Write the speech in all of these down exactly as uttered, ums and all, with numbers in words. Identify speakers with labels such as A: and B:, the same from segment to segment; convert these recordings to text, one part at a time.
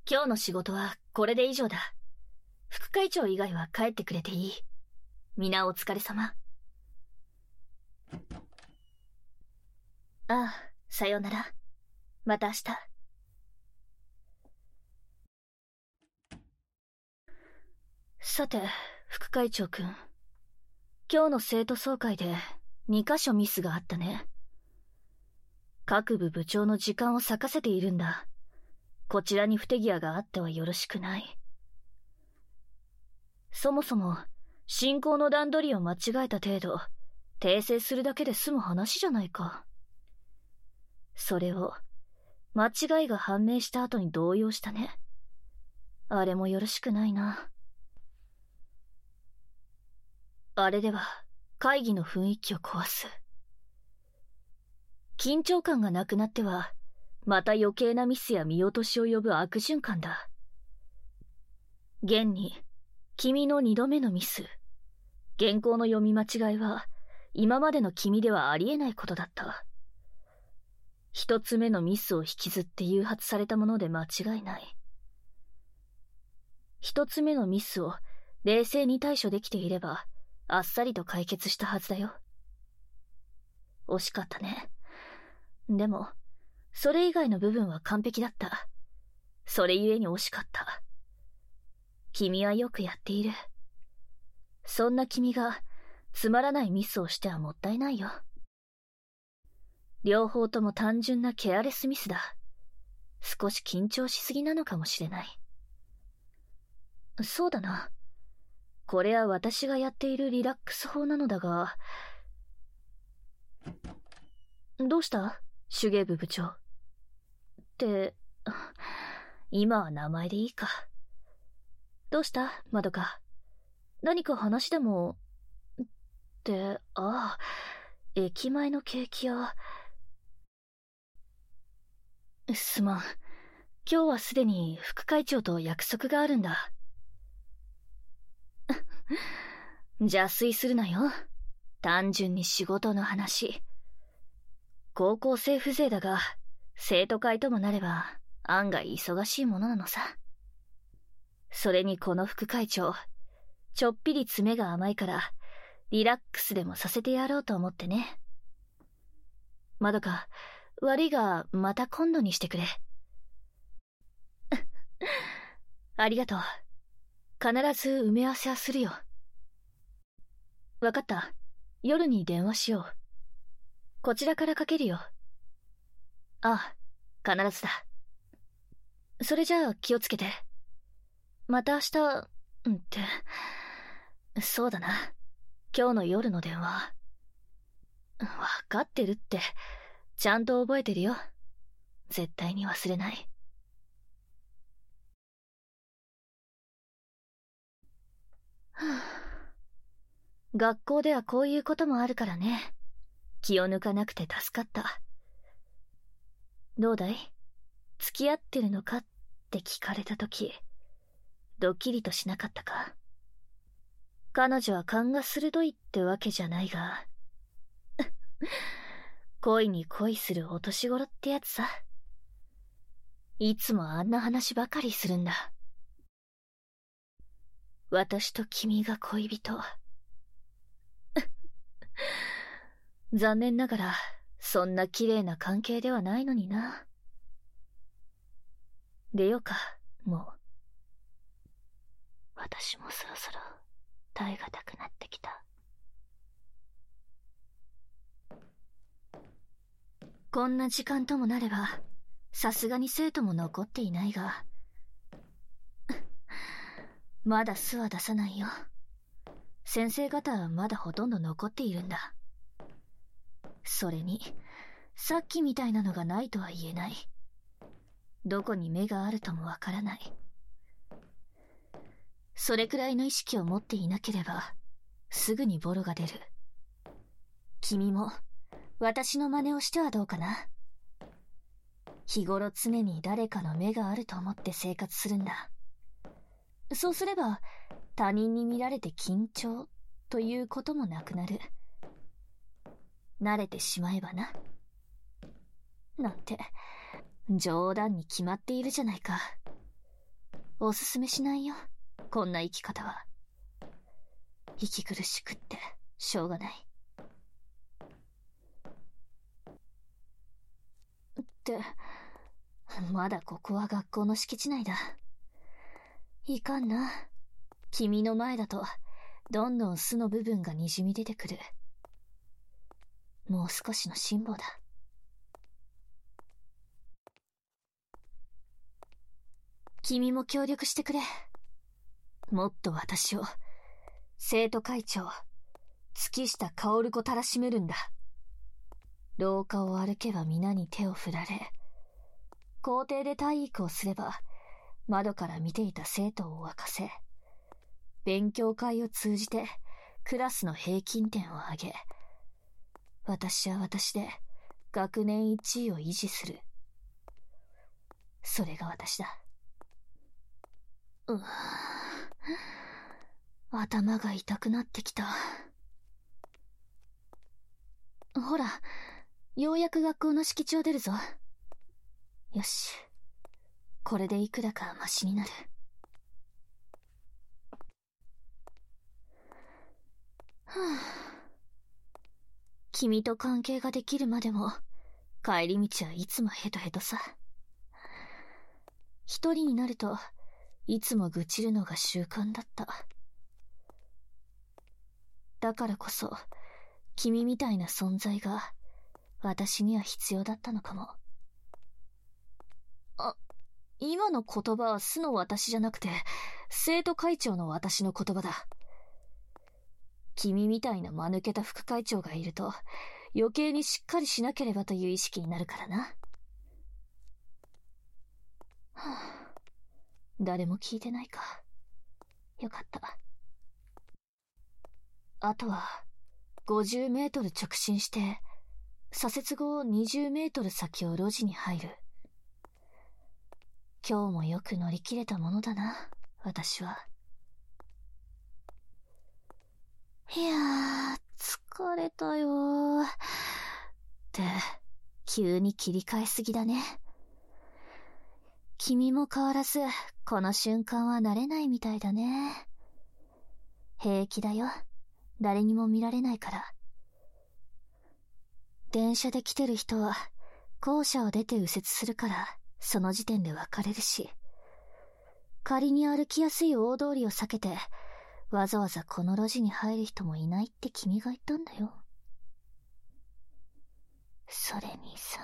A: 今日の仕事はこれで以上だ。副会長以外は帰ってくれていい。皆お疲れ様。ああ、さようなら。また明日。さて、副会長くん。今日の生徒総会でにかしょミスがあったね。各部部長の時間を割かせているんだ。こちらに不手際があってはよろしくない。そもそも、進行の段取りを間違えた程度、訂正するだけで済む話じゃないか。それを、間違いが判明した後に動揺したね。あれもよろしくないな。あれでは、会議の雰囲気を壊す。緊張感がなくなっては、また余計なミスや見落としを呼ぶ悪循環だ。現に、君の二度目のミス。原稿の読み間違いは、今までの君ではありえないことだった。一つ目のミスを引きずって誘発されたもので間違いない。一つ目のミスを冷静に対処できていれば、あっさりと解決したはずだよ。惜しかったね。でも、それ以外の部分は完璧だった。それゆえに惜しかった。君はよくやっている。そんな君がつまらないミスをしてはもったいないよ。両方とも単純なケアレスミスだ。少し緊張しすぎなのかもしれない。そうだな。これは私がやっているリラックス法なのだが。どうした?手芸部部長。って、今は名前でいいか。どうしたまどか。何か話でも。って、ああ、駅前のケーキ屋。すまん。今日はすでに副会長と約束があるんだ。邪推するなよ。単純に仕事の話。高校生風情だが、生徒会ともなれば案外忙しいものなのさ。それにこの副会長、ちょっぴり詰めが甘いから、リラックスでもさせてやろうと思ってね。まどか、悪いがまた今度にしてくれ。ありがとう。必ず埋め合わせはするよ。わかった。夜に電話しよう。こちらからかけるよ。ああ、必ずだ。それじゃあ気をつけて。また明日、んって、そうだな。今日の夜の電話。わかってるって。ちゃんと覚えてるよ。絶対に忘れない。はあ、学校ではこういうこともあるからね。気を抜かなくて助かった。どうだい?付き合ってるのかって聞かれたとき、ドッキリとしなかったか?彼女は勘が鋭いってわけじゃないが、恋に恋するお年頃ってやつさ。いつもあんな話ばかりするんだ。私と君が恋人。残念ながら、そんな綺麗な関係ではないのにな。出ようか、もう。私もそろそろ耐えがたくなってきた。こんな時間ともなれば、さすがに生徒も残っていないが、まだ巣は出さないよ。先生方はまだほとんど残っているんだ。それに、さっきみたいなのがないとは言えない。どこに目があるともわからない。それくらいの意識を持っていなければ、すぐにボロが出る。君も、私の真似をしてはどうかな。日頃常に誰かの目があると思って生活するんだ。そうすれば、他人に見られて緊張ということもなくなる。慣れてしまえばな。なんて、冗談に決まっているじゃないか。 おすすめしないよ、こんな生き方は。息苦しくってしょうがない。って、まだここは学校の敷地内だ。いかんな。君の前だとどんどん素の部分がにじみ出てくる。もう少しの辛抱だ。君も協力してくれ。もっと私を生徒会長月下薫子たらしめるんだ。廊下を歩けば皆に手を振られ、校庭で体育をすれば窓から見ていた生徒を沸かせ、勉強会を通じてクラスの平均点を上げ、私は私で学年一位を維持する。それが私だ。うぅ、頭が痛くなってきた。ほら、ようやく学校の敷地を出るぞ。よし、これでいくらかマシになる。はぁ、君と関係ができるまでも帰り道はいつもヘトヘトさ。一人になるといつも愚痴るのが習慣だった。だからこそ君みたいな存在が私には必要だったのかも。あ、今の言葉は素の私じゃなくて生徒会長の私の言葉だ。君みたいな間抜けた副会長がいると余計にしっかりしなければという意識になるからな。はあ、誰も聞いてないか。よかった。あとはごじゅうメートル直進して左折後にじゅうメートル先を路地に入る。今日もよく乗り切れたものだな、私は。いやー、疲れたよー。って、急に切り替えすぎだね。君も変わらず、この瞬間は慣れないみたいだね。平気だよ。誰にも見られないから。電車で来てる人は、校舎を出て右折するから、その時点で別れるし。仮に歩きやすい大通りを避けて、わざわざこの路地に入る人もいないって君が言ったんだよ。それにさ、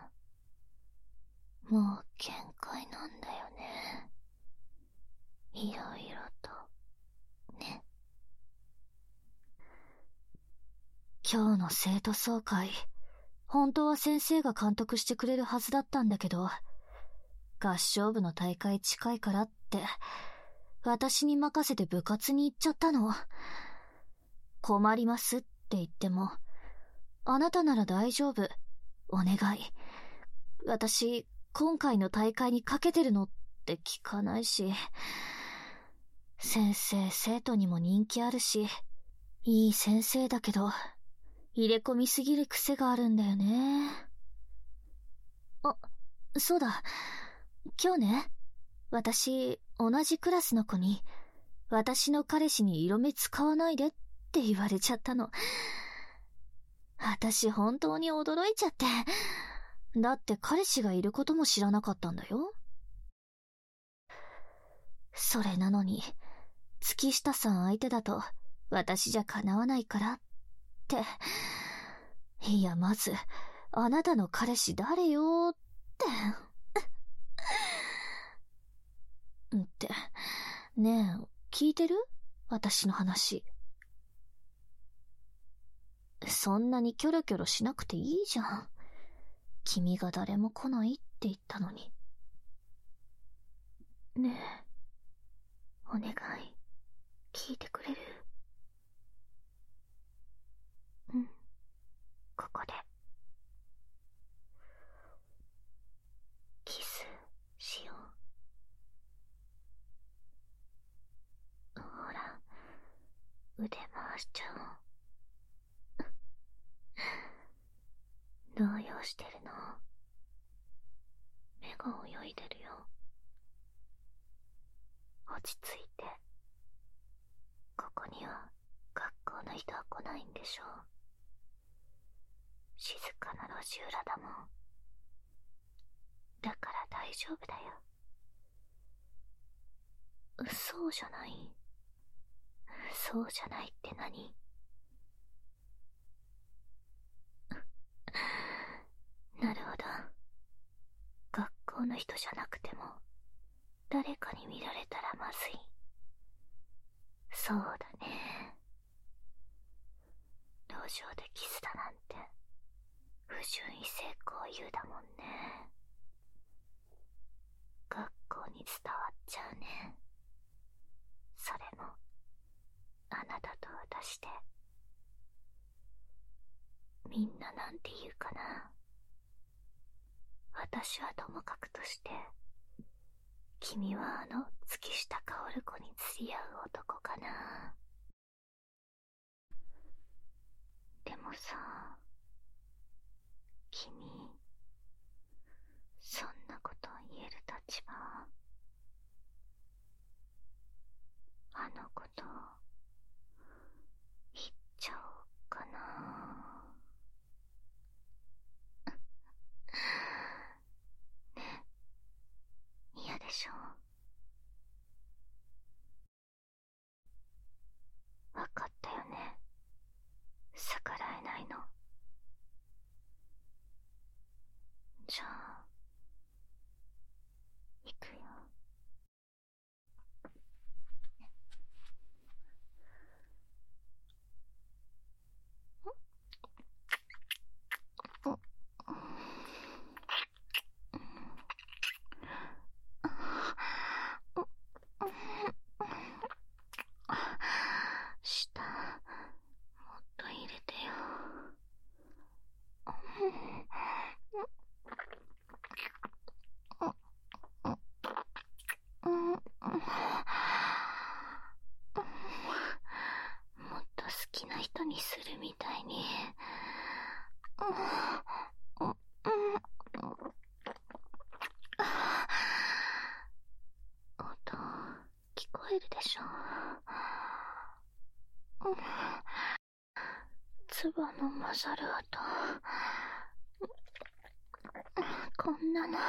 A: もう限界なんだよね。いろいろと、ね。今日の生徒総会、本当は先生が監督してくれるはずだったんだけど、合唱部の大会近いからって、私に任せて部活に行っちゃったの。困りますって言っても、あなたなら大丈夫。お願い。私、今回の大会にかけてるのって聞かないし、先生、生徒にも人気あるし、いい先生だけど、入れ込みすぎる癖があるんだよね。あ、そうだ。今日ね、私、同じクラスの子に、私の彼氏に色目使わないでって言われちゃったの。私本当に驚いちゃって。だって彼氏がいることも知らなかったんだよ。それなのに、月下さん相手だと、私じゃ叶わないからって。いや、まず、あなたの彼氏誰よって。って、ねえ、聞いてる？私の話。そんなにキョロキョロしなくていいじゃん。君が誰も来ないって言ったのに。ねえ、お願い、聞いてくれる？うん、ここで。キスしよう。ほら、腕回しちゃおう。動揺してるの？目が泳いでるよ。
B: 落ち着いて。ここには学校の人は来ないんでしょう。静かな路地裏だもん。だから大丈夫だよ。そうじゃない。そうじゃないって何？なるほど。学校の人じゃなくても誰かに見られたらまずい。そうだね。路上でキスだなんて不純異性行為だもんね。学校に伝わっちゃうね。それもあなたと私で。みんななんて言うかな。私はともかくとして、君はあの月下薫子に釣り合う男かな。でもさ、君、そんなことを言える立場？あのこと言っちゃおうかな。ね、嫌でしょ？わかったよね。逆らえないの。じゃあ行くよ。舌もっと入れてよ。もっと好きな人にするみたいに。音聞こえるでしょ？唾の混ざる音。こんなの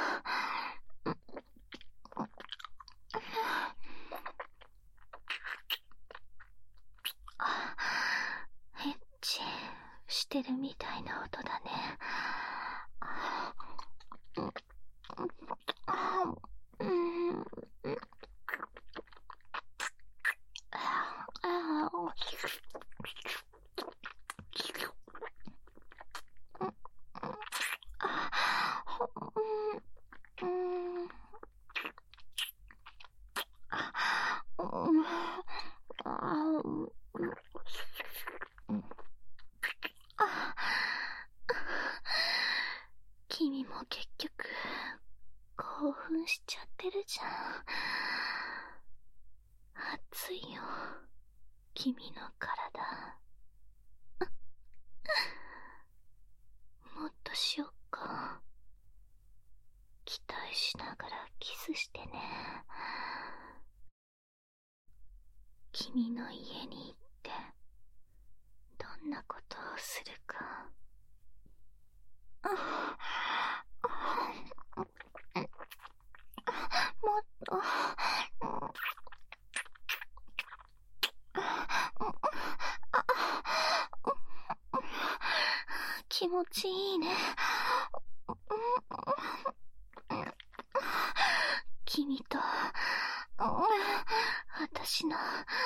B: エッチしてるみたいな音だね。君も結局興奮しちゃってるじゃん。熱いよ、君の体。もっとしよっか。期待しながらキスしてね。君の家に行ってどんなことをするか。もっと気持ちいいね。君と私の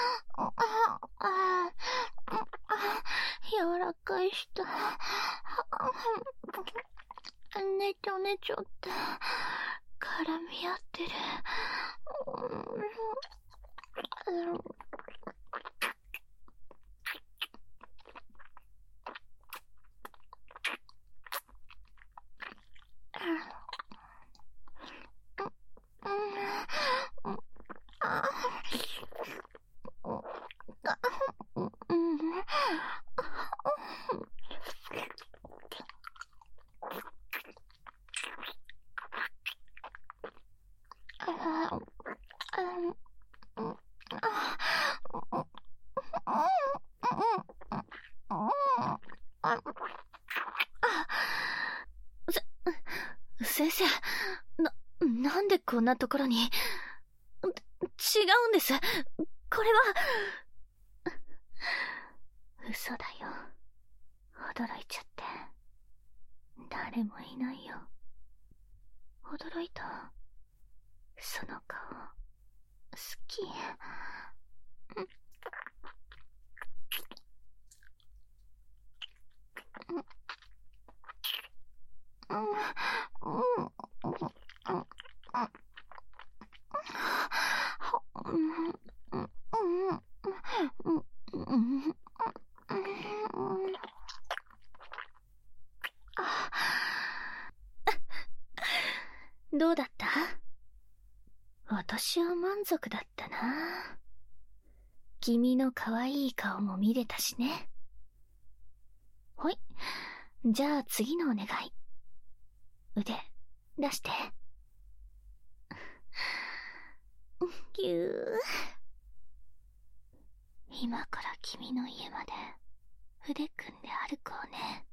B: 柔らかい舌、ねちょねちょって絡み合ってる。
A: な、なんでこんなところに。違うんです。これは。
B: 嘘だよ。驚いちゃって。誰もいないよ。驚いた。その顔、好き。
A: どうだった？私は満足だったな。君の可愛い顔も見れたしね。ほい。じゃあ次のお願い。腕、出して。ぎゅー。
B: 今から君の家まで腕組んで歩こうね。